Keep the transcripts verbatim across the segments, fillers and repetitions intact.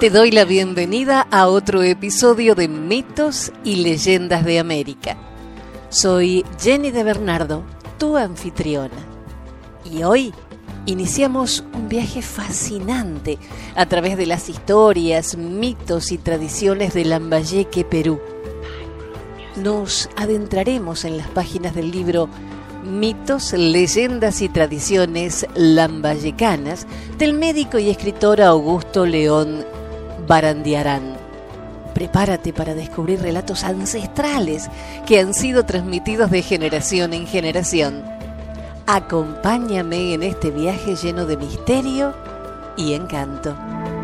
Te doy la bienvenida a otro episodio de Mitos y Leyendas de América. Soy Jenny de Bernardo, tu anfitriona. Y hoy iniciamos un viaje fascinante a través de las historias, mitos y tradiciones de Lambayeque, Perú. Nos adentraremos en las páginas del libro Mitos, Leyendas y Tradiciones Lambayecanas del médico y escritor Augusto León Barandiarán. Prepárate para descubrir relatos ancestrales que han sido transmitidos de generación en generación. Acompáñame en este viaje lleno de misterio y encanto.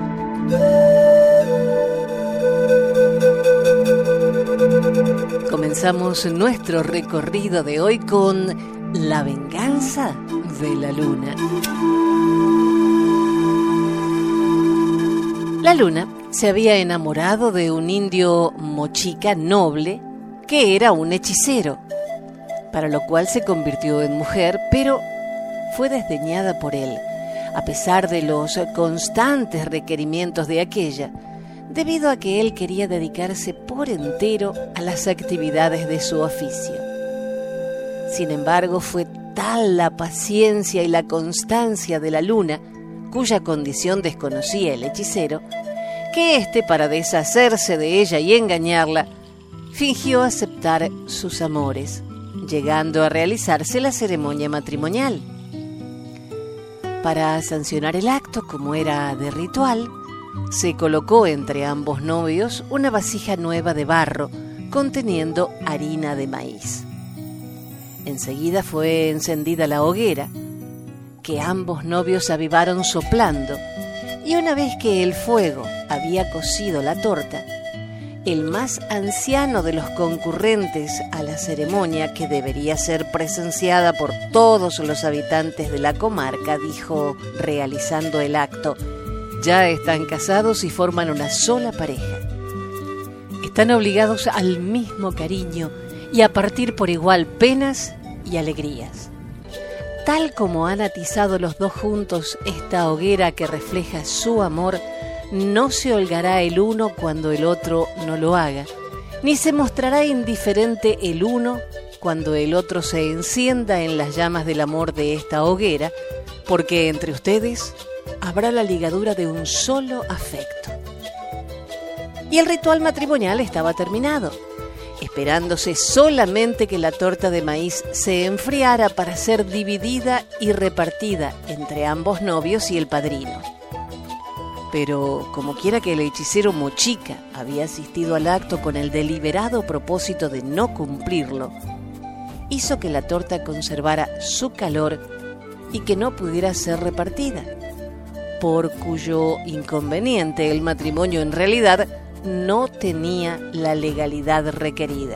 Comenzamos nuestro recorrido de hoy con la venganza de la luna. La luna se había enamorado de un indio mochica noble que era un hechicero, para lo cual se convirtió en mujer, pero fue desdeñada por él, a pesar de los constantes requerimientos de aquella, debido a que él quería dedicarse por entero a las actividades de su oficio. Sin embargo, fue tal la paciencia y la constancia de la luna, cuya condición desconocía el hechicero, que éste, para deshacerse de ella y engañarla, fingió aceptar sus amores, llegando a realizarse la ceremonia matrimonial. Para sancionar el acto, como era de ritual, se colocó entre ambos novios una vasija nueva de barro conteniendo harina de maíz. Enseguida fue encendida la hoguera, que ambos novios avivaron soplando, y una vez que el fuego había cocido la torta, el más anciano de los concurrentes a la ceremonia, que debería ser presenciada por todos los habitantes de la comarca, dijo, realizando el acto: ya están casados y forman una sola pareja. Están obligados al mismo cariño y a partir por igual penas y alegrías. Tal como han atizado los dos juntos esta hoguera que refleja su amor, no se holgará el uno cuando el otro no lo haga, ni se mostrará indiferente el uno cuando el otro se encienda en las llamas del amor de esta hoguera, porque entre ustedes habrá la ligadura de un solo afecto. Y el ritual matrimonial estaba terminado, esperándose solamente que la torta de maíz se enfriara para ser dividida y repartida entre ambos novios y el padrino. Pero, como quiera que el hechicero mochica había asistido al acto con el deliberado propósito de no cumplirlo, hizo que la torta conservara su calor y que no pudiera ser repartida, por cuyo inconveniente el matrimonio en realidad no tenía la legalidad requerida.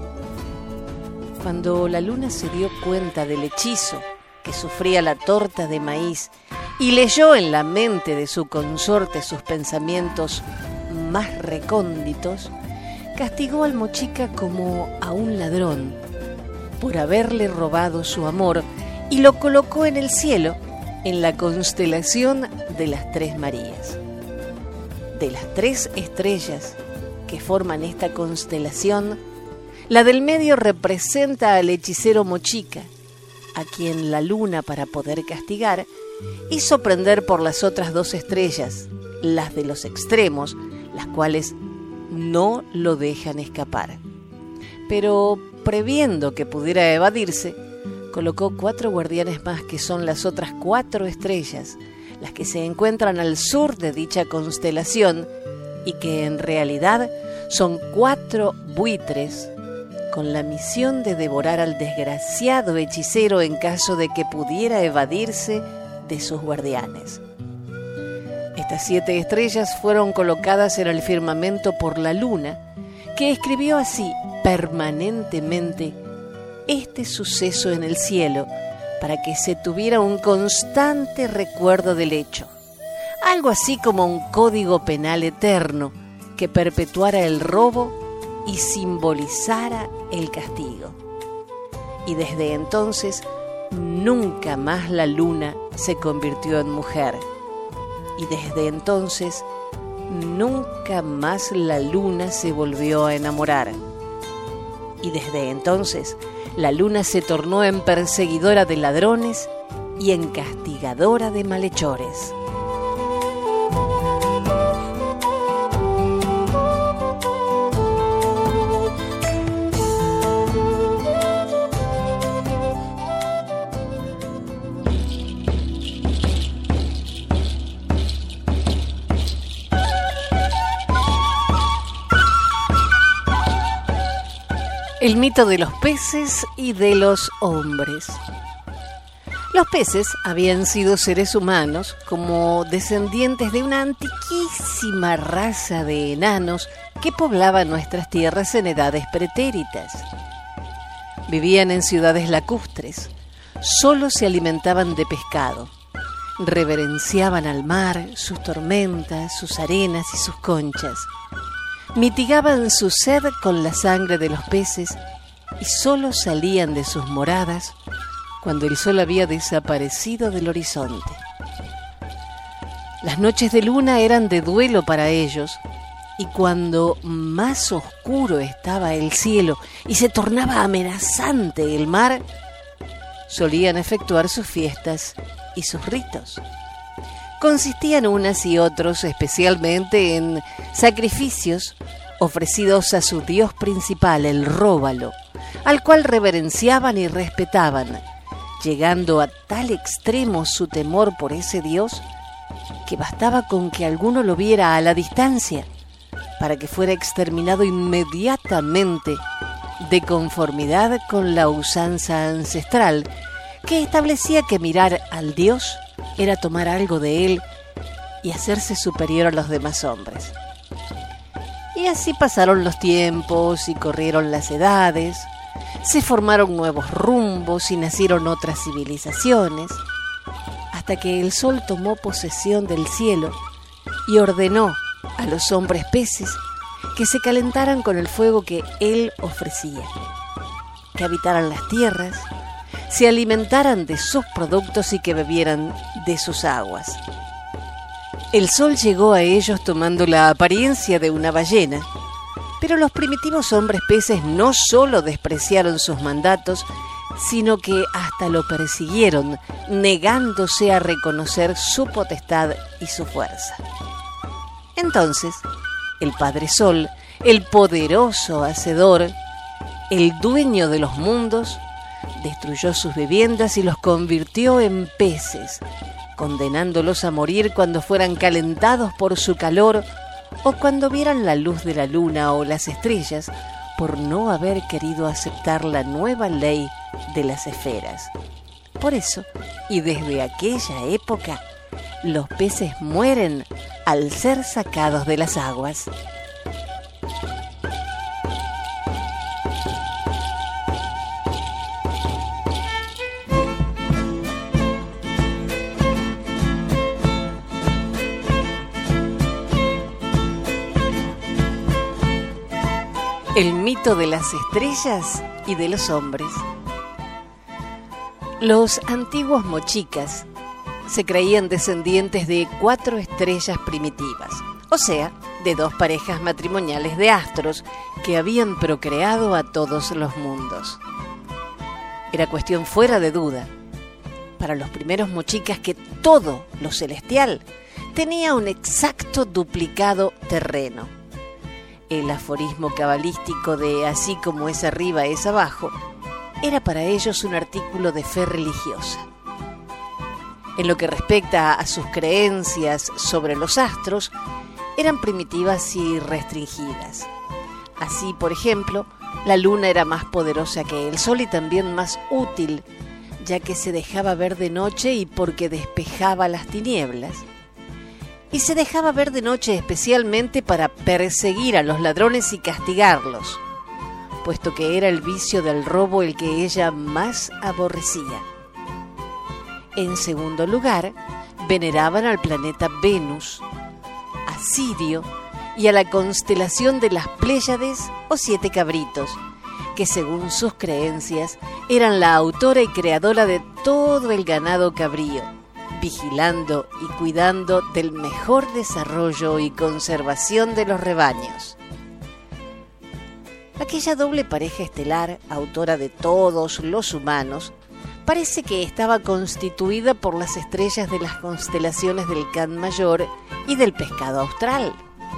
Cuando la luna se dio cuenta del hechizo que sufría la torta de maíz y leyó en la mente de su consorte sus pensamientos más recónditos, castigó al mochica como a un ladrón por haberle robado su amor y lo colocó en el cielo, en la constelación de las Tres Marías. De las tres estrellas que forman esta constelación, la del medio representa al hechicero mochica, a quien la luna, para poder castigar, hizo prender por las otras dos estrellas, las de los extremos, las cuales no lo dejan escapar. Pero, previendo que pudiera evadirse, colocó cuatro guardianes más, que son las otras cuatro estrellas, las que se encuentran al sur de dicha constelación y que en realidad son cuatro buitres con la misión de devorar al desgraciado hechicero en caso de que pudiera evadirse de sus guardianes. Estas siete estrellas fueron colocadas en el firmamento por la luna, que escribió así permanentemente este suceso en el cielo, para que se tuviera un constante recuerdo del hecho, algo así como un código penal eterno que perpetuara el robo y simbolizara el castigo. Y desde entonces nunca más la luna se convirtió en mujer, y desde entonces nunca más la luna se volvió a enamorar. Y desde entonces, la luna se tornó en perseguidora de ladrones y en castigadora de malhechores. El mito de los peces y de los hombres. Los peces habían sido seres humanos como descendientes de una antiquísima raza de enanos que poblaban nuestras tierras en edades pretéritas. Vivían en ciudades lacustres, solo se alimentaban de pescado, reverenciaban al mar, sus tormentas, sus arenas y sus conchas. Mitigaban su sed con la sangre de los peces y solo salían de sus moradas cuando el sol había desaparecido del horizonte. Las noches de luna eran de duelo para ellos, y cuando más oscuro estaba el cielo y se tornaba amenazante el mar, solían efectuar sus fiestas y sus ritos. Consistían unas y otros especialmente en sacrificios ofrecidos a su dios principal, el róbalo, al cual reverenciaban y respetaban, llegando a tal extremo su temor por ese dios que bastaba con que alguno lo viera a la distancia para que fuera exterminado inmediatamente, de conformidad con la usanza ancestral que establecía que mirar al dios era tomar algo de él y hacerse superior a los demás hombres. Y así pasaron los tiempos y corrieron las edades, se formaron nuevos rumbos y nacieron otras civilizaciones, hasta que el sol tomó posesión del cielo y ordenó a los hombres peces que se calentaran con el fuego que él ofrecía, que habitaran las tierras, se alimentaran de sus productos y que bebieran de sus aguas. El sol llegó a ellos tomando la apariencia de una ballena, pero los primitivos hombres peces no solo despreciaron sus mandatos, sino que hasta lo persiguieron, negándose a reconocer su potestad y su fuerza. Entonces, el Padre Sol, el poderoso hacedor, el dueño de los mundos, destruyó sus viviendas y los convirtió en peces, condenándolos a morir cuando fueran calentados por su calor o cuando vieran la luz de la luna o las estrellas, por no haber querido aceptar la nueva ley de las esferas. Por eso, y desde aquella época, los peces mueren al ser sacados de las aguas. El mito de las estrellas y de los hombres. Los antiguos mochicas se creían descendientes de cuatro estrellas primitivas, o sea, de dos parejas matrimoniales de astros que habían procreado a todos los mundos. Era cuestión fuera de duda para los primeros mochicas que todo lo celestial tenía un exacto duplicado terreno. El aforismo cabalístico de así como es arriba es abajo era para ellos un artículo de fe religiosa. En lo que respecta a sus creencias sobre los astros, eran primitivas y restringidas. Así, por ejemplo, la luna era más poderosa que el sol y también más útil, ya que se dejaba ver de noche y porque despejaba las tinieblas. Y se dejaba ver de noche especialmente para perseguir a los ladrones y castigarlos, puesto que era el vicio del robo el que ella más aborrecía. En segundo lugar, veneraban al planeta Venus, a Sirio y a la constelación de las Pléyades o Siete Cabritos, que según sus creencias eran la autora y creadora de todo el ganado cabrío, vigilando y cuidando del mejor desarrollo y conservación de los rebaños. Aquella doble pareja estelar, autora de todos los humanos, parece que estaba constituida por las estrellas de las constelaciones del Can Mayor y del Pescado Austral.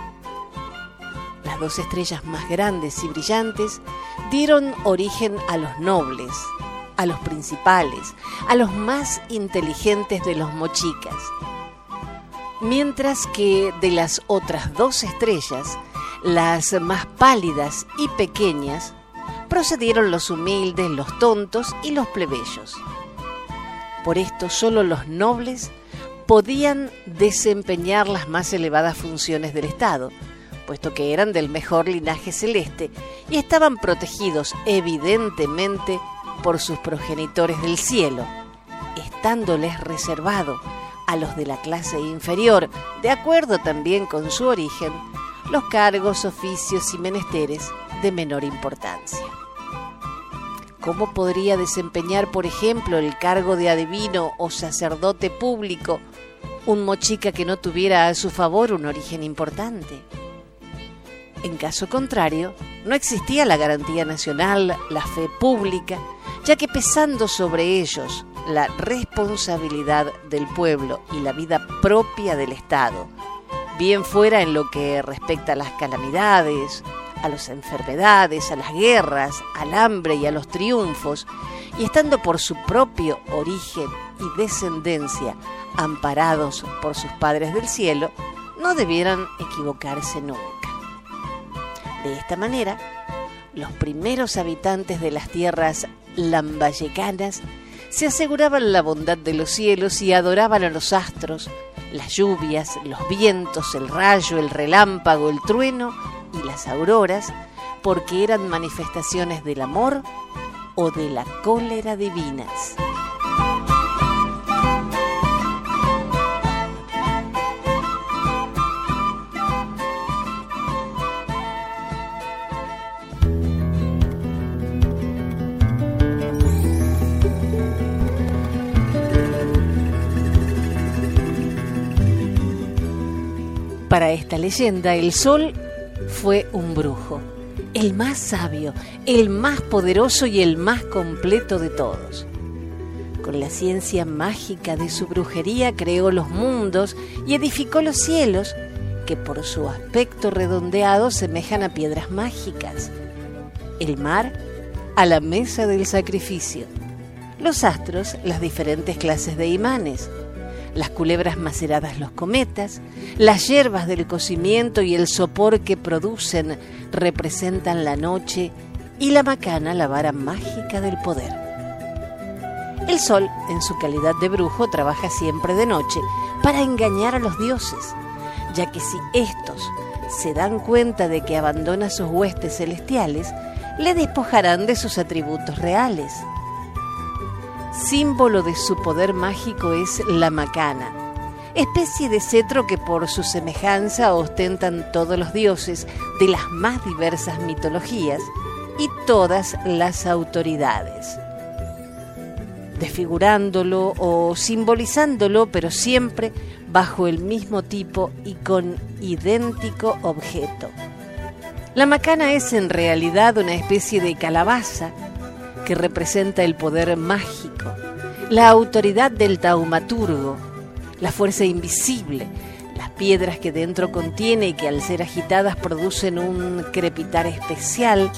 Las dos estrellas más grandes y brillantes dieron origen a los nobles, a los principales, a los más inteligentes de los mochicas, mientras que de las otras dos estrellas, las más pálidas y pequeñas, procedieron los humildes, los tontos y los plebeyos. Por esto solo los nobles podían desempeñar las más elevadas funciones del Estado, puesto que eran del mejor linaje celeste y estaban protegidos evidentemente por sus progenitores del cielo, estándoles reservado a los de la clase inferior, de acuerdo también con su origen, los cargos, oficios y menesteres de menor importancia. ¿Cómo podría desempeñar, por ejemplo, el cargo de adivino o sacerdote público un mochica que no tuviera a su favor un origen importante? En caso contrario, no existía la garantía nacional, la fe pública, ya que pesando sobre ellos la responsabilidad del pueblo y la vida propia del Estado, bien fuera en lo que respecta a las calamidades, a las enfermedades, a las guerras, al hambre y a los triunfos, y estando por su propio origen y descendencia amparados por sus padres del cielo, no debieran equivocarse nunca. De esta manera, los primeros habitantes de las tierras lambayecanas se aseguraban la bondad de los cielos y adoraban a los astros, las lluvias, los vientos, el rayo, el relámpago, el trueno y las auroras, porque eran manifestaciones del amor o de la cólera divinas. Para esta leyenda, el sol fue un brujo, el más sabio, el más poderoso y el más completo de todos. Con la ciencia mágica de su brujería creó los mundos y edificó los cielos, que por su aspecto redondeado semejan a piedras mágicas. El mar, a la mesa del sacrificio. Los astros, las diferentes clases de imanes. Las culebras maceradas, los cometas, las hierbas del cocimiento y el sopor que producen representan la noche, y la macana, la vara mágica del poder. El sol, en su calidad de brujo, trabaja siempre de noche para engañar a los dioses, ya que si éstos se dan cuenta de que abandona sus huestes celestiales, le despojarán de sus atributos reales. Símbolo de su poder mágico es la macana, especie de cetro que por su semejanza ostentan todos los dioses de las más diversas mitologías y todas las autoridades, desfigurándolo o simbolizándolo, pero siempre bajo el mismo tipo y con idéntico objeto. La macana es en realidad una especie de calabaza que representa el poder mágico, la autoridad del taumaturgo, la fuerza invisible, las piedras que dentro contiene y que al ser agitadas producen un crepitar especial,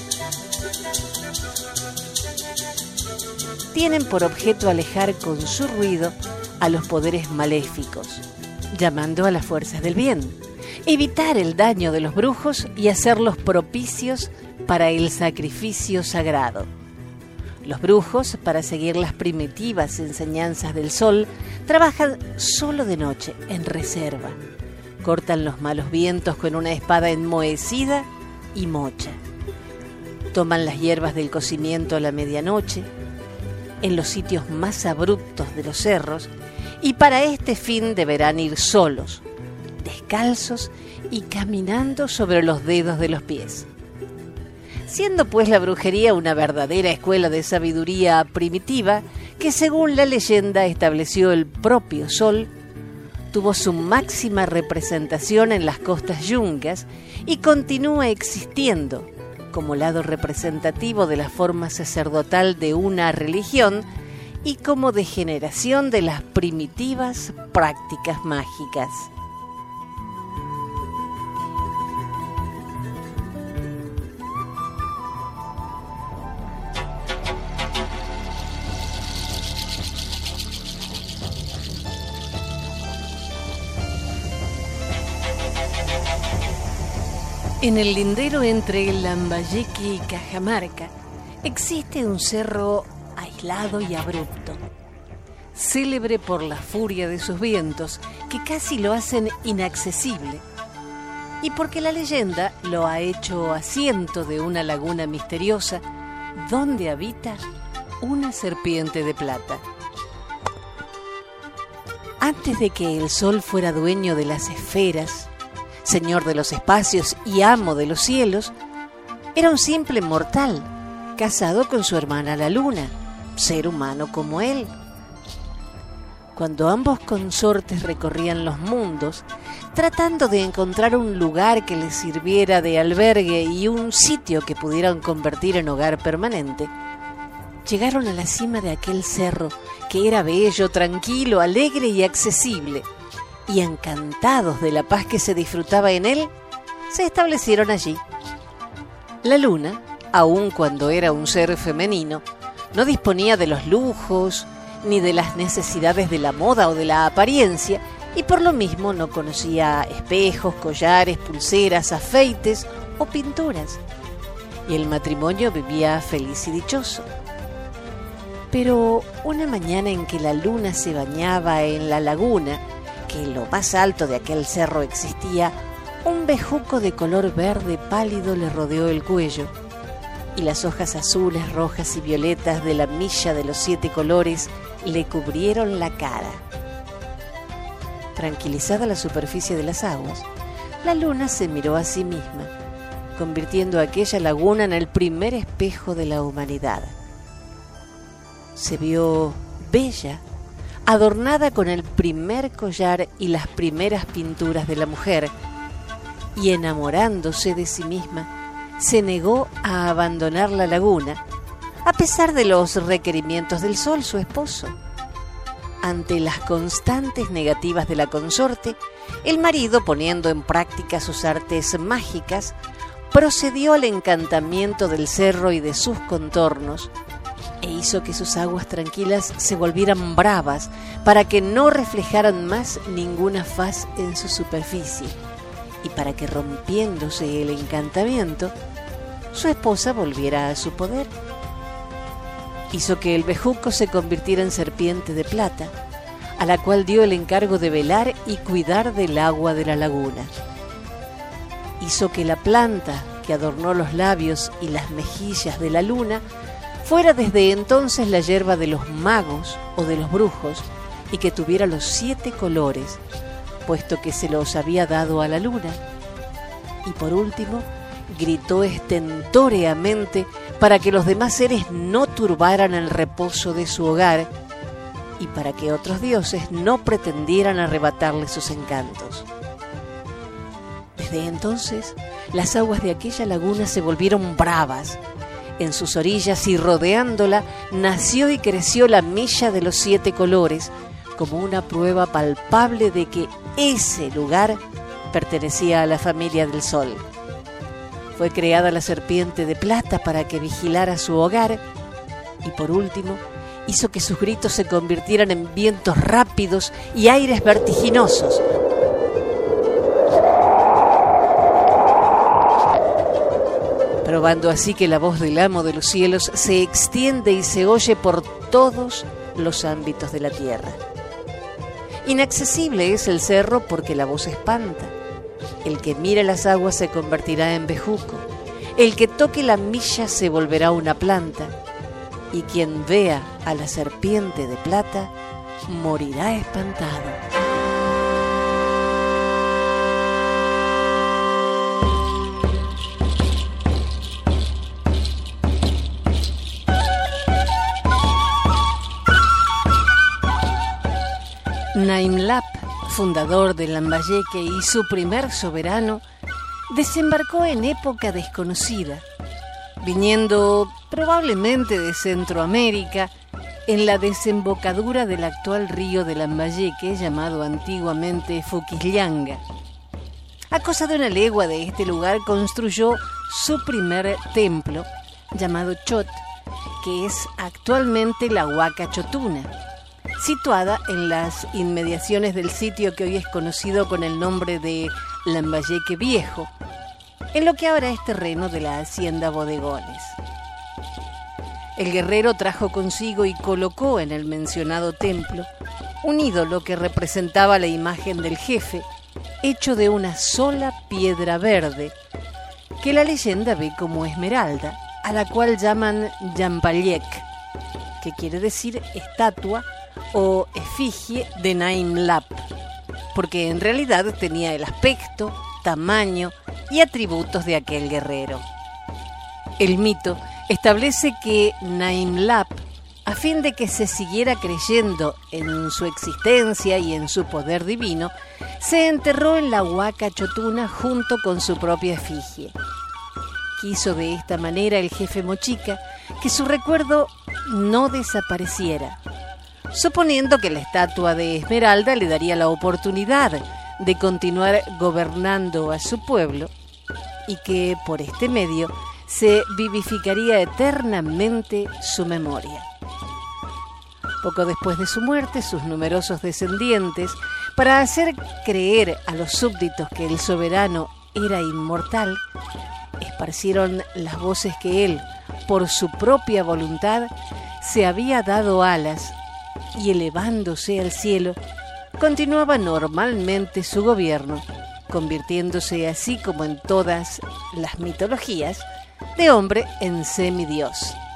tienen por objeto alejar con su ruido a los poderes maléficos, llamando a las fuerzas del bien, evitar el daño de los brujos y hacerlos propicios para el sacrificio sagrado. Los brujos, para seguir las primitivas enseñanzas del sol, trabajan solo de noche, en reserva. Cortan los malos vientos con una espada enmohecida y mocha. Toman las hierbas del cocimiento a la medianoche, en los sitios más abruptos de los cerros, y para este fin deberán ir solos, descalzos y caminando sobre los dedos de los pies. Siendo pues la brujería una verdadera escuela de sabiduría primitiva que según la leyenda estableció el propio Sol, tuvo su máxima representación en las costas yungas y continúa existiendo como lado representativo de la forma sacerdotal de una religión y como degeneración de las primitivas prácticas mágicas. En el lindero entre Lambayeque y Cajamarca existe un cerro aislado y abrupto, célebre por la furia de sus vientos que casi lo hacen inaccesible y porque la leyenda lo ha hecho asiento de una laguna misteriosa donde habita una serpiente de plata. Antes de que el Sol fuera dueño de las esferas, señor de los espacios y amo de los cielos, era un simple mortal, casado con su hermana la luna, ser humano como él. Cuando ambos consortes recorrían los mundos, tratando de encontrar un lugar que les sirviera de albergue y un sitio que pudieran convertir en hogar permanente, llegaron a la cima de aquel cerro que era bello, tranquilo, alegre y accesible, y encantados de la paz que se disfrutaba en él, se establecieron allí. La luna, aun cuando era un ser femenino, no disponía de los lujos ni de las necesidades de la moda o de la apariencia, y por lo mismo no conocía espejos, collares, pulseras, afeites o pinturas, y el matrimonio vivía feliz y dichoso. Pero una mañana en que la luna se bañaba en la laguna, que en lo más alto de aquel cerro existía, un bejuco de color verde pálido le rodeó el cuello, y las hojas azules, rojas y violetas de la milla de los siete colores le cubrieron la cara. Tranquilizada la superficie de las aguas, la luna se miró a sí misma, convirtiendo aquella laguna en el primer espejo de la humanidad. Se vio bella, adornada con el primer collar y las primeras pinturas de la mujer, y enamorándose de sí misma, se negó a abandonar la laguna, a pesar de los requerimientos del Sol, su esposo. Ante las constantes negativas de la consorte, el marido, poniendo en práctica sus artes mágicas, procedió al encantamiento del cerro y de sus contornos, e hizo que sus aguas tranquilas se volvieran bravas para que no reflejaran más ninguna faz en su superficie, y para que, rompiéndose el encantamiento, su esposa volviera a su poder. Hizo que el bejuco se convirtiera en serpiente de plata, a la cual dio el encargo de velar y cuidar del agua de la laguna. Hizo que la planta que adornó los labios y las mejillas de la luna fuera desde entonces la yerba de los magos o de los brujos, y que tuviera los siete colores, puesto que se los había dado a la luna. Y por último, gritó estentóreamente para que los demás seres no turbaran el reposo de su hogar y para que otros dioses no pretendieran arrebatarle sus encantos. Desde entonces, las aguas de aquella laguna se volvieron bravas. En sus orillas y rodeándola nació y creció la milla de los siete colores, como una prueba palpable de que ese lugar pertenecía a la familia del Sol. Fue creada la serpiente de plata para que vigilara su hogar, y por último hizo que sus gritos se convirtieran en vientos rápidos y aires vertiginosos. Probando así que la voz del amo de los cielos se extiende y se oye por todos los ámbitos de la tierra. Inaccesible es el cerro porque la voz espanta. El que mire las aguas se convertirá en bejuco. El que toque la milla se volverá una planta. Y quien vea a la serpiente de plata morirá espantado. Naimlap, fundador de Lambayeque y su primer soberano, desembarcó en época desconocida, viniendo probablemente de Centroamérica, en la desembocadura del actual río de Lambayeque, llamado antiguamente Fuquillanga. A cosa de una legua de este lugar construyó su primer templo, llamado Chot, que es actualmente la Huaca Chotuna, situada en las inmediaciones del sitio que hoy es conocido con el nombre de Lambayeque Viejo, en lo que ahora es terreno de la hacienda Bodegones. El guerrero trajo consigo y colocó en el mencionado templo un ídolo que representaba la imagen del jefe, hecho de una sola piedra verde, que la leyenda ve como esmeralda, a la cual llaman Yampaliek, que quiere decir estatua o efigie de Naimlap, porque en realidad tenía el aspecto, tamaño y atributos de aquel guerrero. El mito establece que Naimlap, a fin de que se siguiera creyendo en su existencia y en su poder divino, se enterró en la Huaca Chotuna junto con su propia efigie. Quiso de esta manera el jefe Mochica que su recuerdo no desapareciera, suponiendo que la estatua de Esmeralda le daría la oportunidad de continuar gobernando a su pueblo y que por este medio se vivificaría eternamente su memoria. Poco después de su muerte, sus numerosos descendientes, para hacer creer a los súbditos que el soberano era inmortal, esparcieron las voces que él, por su propia voluntad, se había dado alas y, elevándose al cielo, continuaba normalmente su gobierno, convirtiéndose así como en todas las mitologías, de hombre en semidios.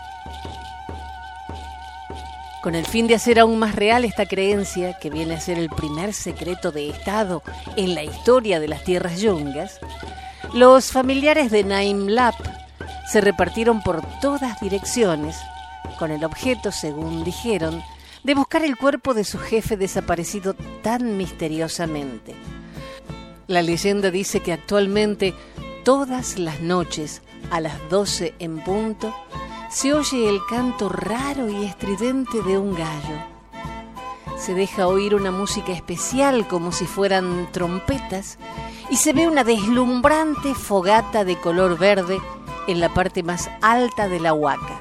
Con el fin de hacer aún más real esta creencia, que viene a ser el primer secreto de Estado en la historia de las tierras yungas, los familiares de Naimlap se repartieron por todas direcciones, con el objeto, según dijeron, de buscar el cuerpo de su jefe desaparecido tan misteriosamente. La leyenda dice que actualmente, todas las noches, a las doce en punto, se oye el canto raro y estridente de un gallo. Se deja oír una música especial como si fueran trompetas y se ve una deslumbrante fogata de color verde en la parte más alta de la huaca.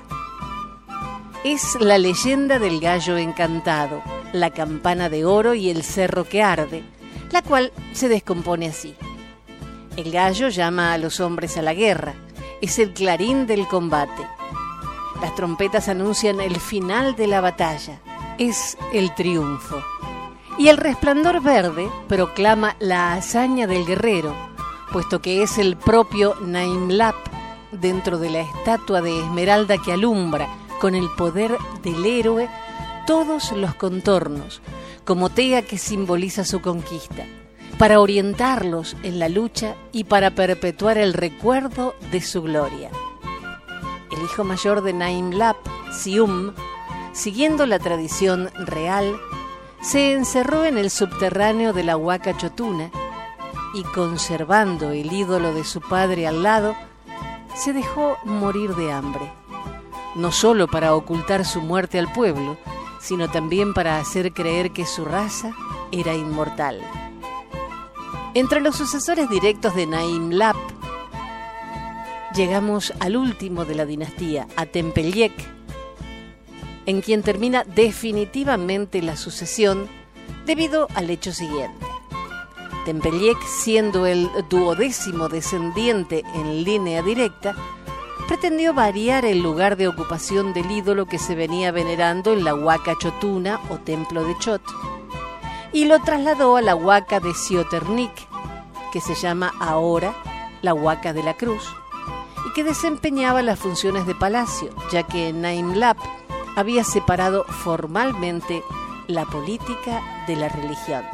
Es la leyenda del gallo encantado, la campana de oro y el cerro que arde, la cual se descompone así. El gallo llama a los hombres a la guerra, es el clarín del combate. Las trompetas anuncian el final de la batalla, es el triunfo. Y el resplandor verde proclama la hazaña del guerrero, puesto que es el propio Naimlap dentro de la estatua de Esmeralda que alumbra con el poder del héroe todos los contornos, como tea que simboliza su conquista, para orientarlos en la lucha y para perpetuar el recuerdo de su gloria. El hijo mayor de Naimlap, Sium, siguiendo la tradición real, se encerró en el subterráneo de la Huaca Chotuna y, conservando el ídolo de su padre al lado, se dejó morir de hambre, no solo para ocultar su muerte al pueblo, sino también para hacer creer que su raza era inmortal. Entre los sucesores directos de Naimlap, llegamos al último de la dinastía, a Tempeliek, en quien termina definitivamente la sucesión debido al hecho siguiente. Tempeliek, siendo el duodécimo descendiente en línea directa, pretendió variar el lugar de ocupación del ídolo que se venía venerando en la Huaca Chotuna o Templo de Chot, y lo trasladó a la Huaca de Cioternic, que se llama ahora la Huaca de la Cruz, y que desempeñaba las funciones de palacio, ya que Naimlap había separado formalmente la política de la religión.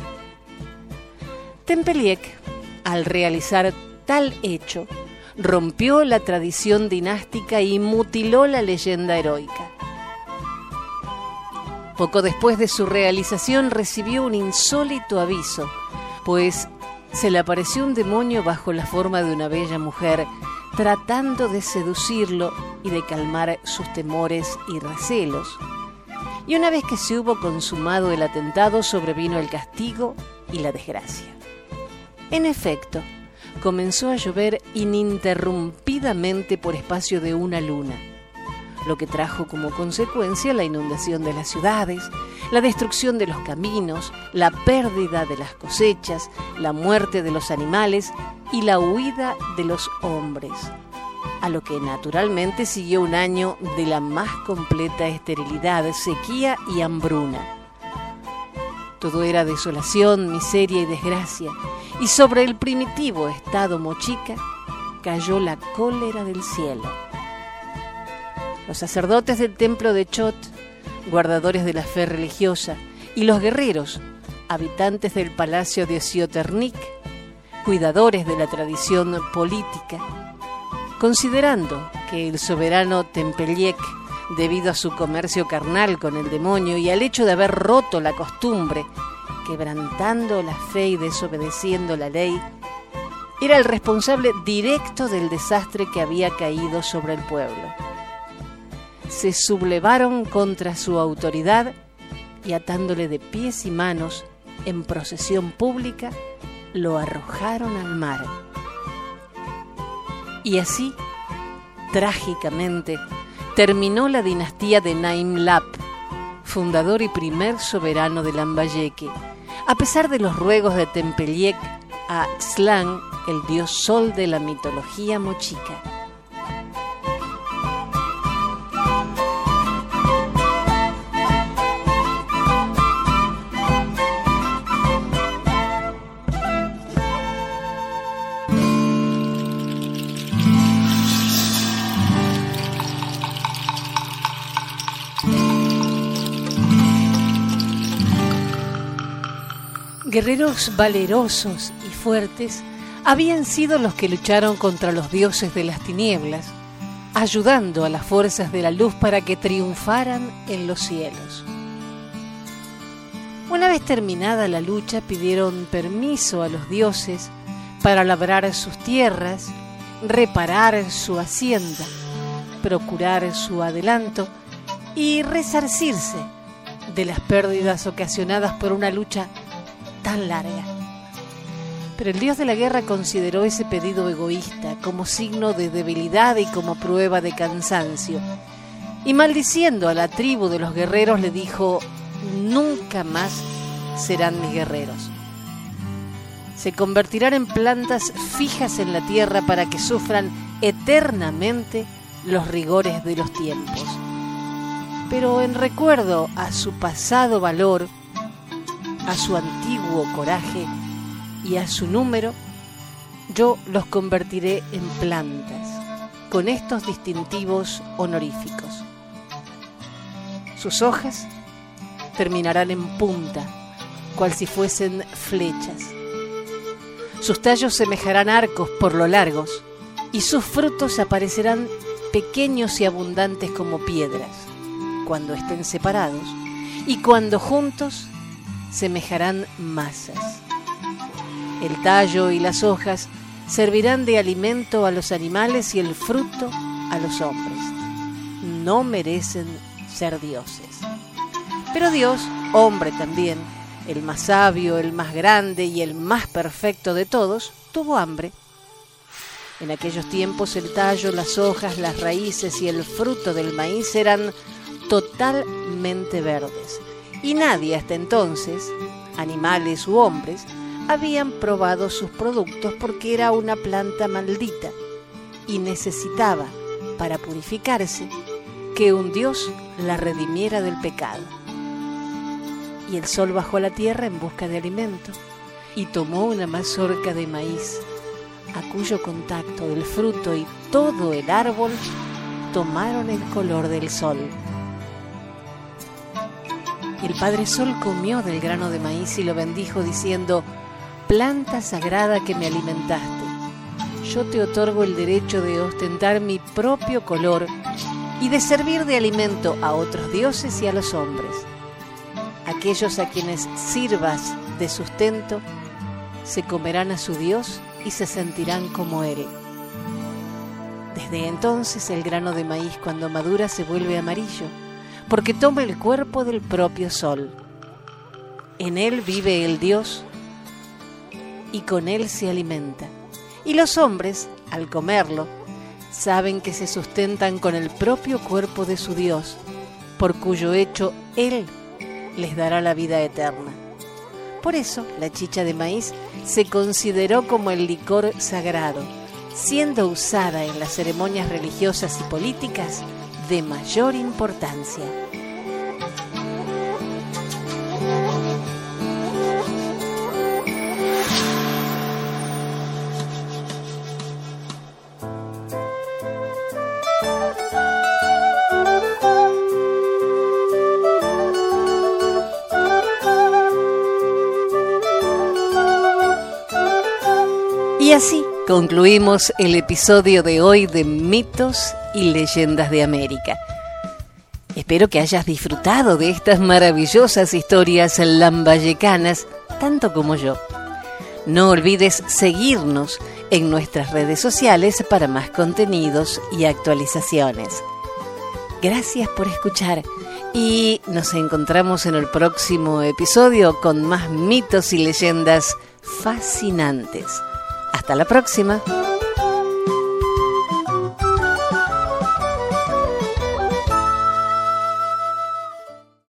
Tempeliek, al realizar tal hecho, rompió la tradición dinástica y mutiló la leyenda heroica. Poco después de su realización recibió un insólito aviso, pues se le apareció un demonio bajo la forma de una bella mujer, tratando de seducirlo y de calmar sus temores y recelos. Y una vez que se hubo consumado el atentado, sobrevino el castigo y la desgracia. En efecto, comenzó a llover ininterrumpidamente por espacio de una luna, lo que trajo como consecuencia la inundación de las ciudades, la destrucción de los caminos, la pérdida de las cosechas, la muerte de los animales y la huida de los hombres, a lo que naturalmente siguió un año de la más completa esterilidad, sequía y hambruna. Todo era desolación, miseria y desgracia, y sobre el primitivo estado mochica cayó la cólera del cielo. Los sacerdotes del templo de Chot, guardadores de la fe religiosa, y los guerreros, habitantes del palacio de Osioternik, cuidadores de la tradición política, considerando que el soberano Tempeliek, debido a su comercio carnal con el demonio y al hecho de haber roto la costumbre, quebrantando la fe y desobedeciendo la ley, era el responsable directo del desastre que había caído sobre el pueblo. Se sublevaron contra su autoridad y, atándole de pies y manos en procesión pública, lo arrojaron al mar. Y así, trágicamente, terminó la dinastía de Naim-Lap, fundador y primer soberano de Lambayeque, a pesar de los ruegos de Tempeliek a Xlan, el dios sol de la mitología mochica. Guerreros valerosos y fuertes habían sido los que lucharon contra los dioses de las tinieblas, ayudando a las fuerzas de la luz para que triunfaran en los cielos. Una vez terminada la lucha, pidieron permiso a los dioses para labrar sus tierras, reparar su hacienda, procurar su adelanto y resarcirse de las pérdidas ocasionadas por una lucha tan larga. Pero el dios de la guerra consideró ese pedido egoísta como signo de debilidad y como prueba de cansancio, y maldiciendo a la tribu de los guerreros le dijo: nunca más serán mis guerreros. Se convertirán en plantas fijas en la tierra para que sufran eternamente los rigores de los tiempos. Pero en recuerdo a su pasado valor, a su antiguo coraje y a su número, yo los convertiré en plantas, con estos distintivos honoríficos. Sus hojas terminarán en punta, cual si fuesen flechas. Sus tallos semejarán arcos por lo largos, y sus frutos aparecerán pequeños y abundantes como piedras, cuando estén separados, y cuando juntos semejarán masas. El tallo y las hojas servirán de alimento a los animales y el fruto a los hombres. No merecen ser dioses. Pero Dios, hombre también, el más sabio, el más grande y el más perfecto de todos, tuvo hambre. En aquellos tiempos el tallo, las hojas, las raíces y el fruto del maíz eran totalmente verdes. Y nadie hasta entonces, animales u hombres, habían probado sus productos porque era una planta maldita y necesitaba, para purificarse, que un Dios la redimiera del pecado. Y el sol bajó a la tierra en busca de alimento y tomó una mazorca de maíz, a cuyo contacto del fruto y todo el árbol tomaron el color del sol. Y el Padre Sol comió del grano de maíz y lo bendijo diciendo: planta sagrada que me alimentaste, yo te otorgo el derecho de ostentar mi propio color y de servir de alimento a otros dioses y a los hombres. Aquellos a quienes sirvas de sustento se comerán a su Dios y se sentirán como Él. Desde entonces el grano de maíz cuando madura se vuelve amarillo, porque toma el cuerpo del propio sol. En él vive el Dios y con él se alimenta. Y los hombres, al comerlo, saben que se sustentan con el propio cuerpo de su Dios, por cuyo hecho Él les dará la vida eterna. Por eso la chicha de maíz se consideró como el licor sagrado, siendo usada en las ceremonias religiosas y políticas de mayor importancia. Y así concluimos el episodio de hoy de Mitos y Leyendas de América. Espero que hayas disfrutado de estas maravillosas historias lambayecanas, tanto como yo. No olvides seguirnos en nuestras redes sociales para más contenidos y actualizaciones. Gracias por escuchar y nos encontramos en el próximo episodio con más mitos y leyendas fascinantes. Hasta la próxima.